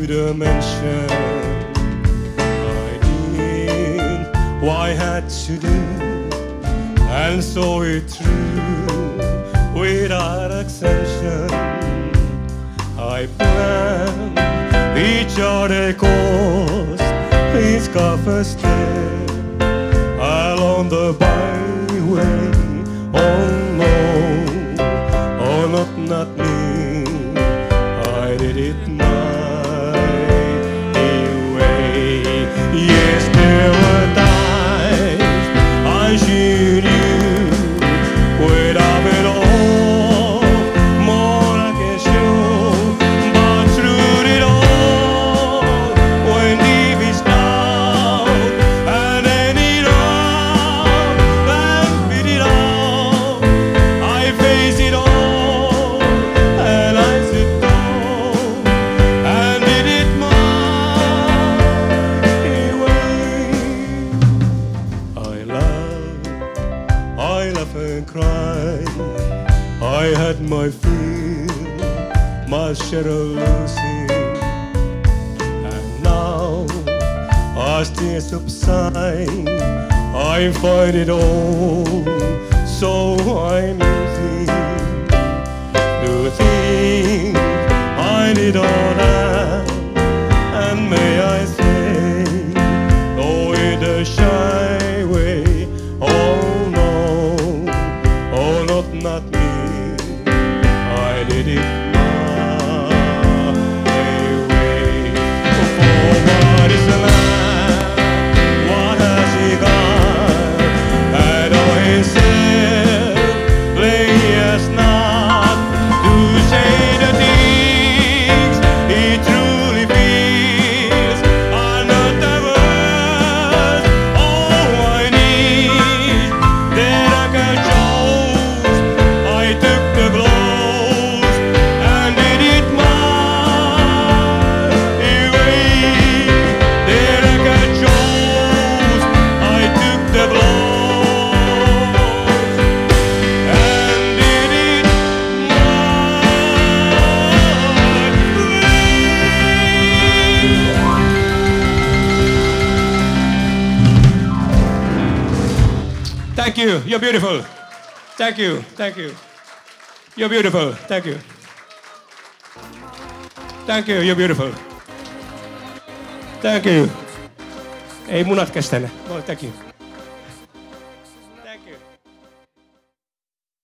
dimension. I did what I had to do, and saw it through without exemption. I planned each other course, each first step along the byway. Oh no, oh not me. I did it my way. Yes, there were times I should you without it all, more I can show. But through it all, when deep is down and then it all and beat it all, I face it all and I sit down and did it my way. I laugh and cry. I had my fill, my share of losing, and now as tears subside, I find it all so amusing to think I did all that, and may I say, oh, in the shy way, oh no, oh not me. I did it my way. For what is the land? What has he got? And all himself lay as not to say the things he truly feels are not the words. Oh, I need that I can choose. I took the blows and did it my way. That I can choose. I took the blows and did it my way. Thank you. You're beautiful. Thank you. Thank you. You're beautiful. Thank you. Thank you. You're beautiful. Thank you. Ei munat kestäne. Thank you.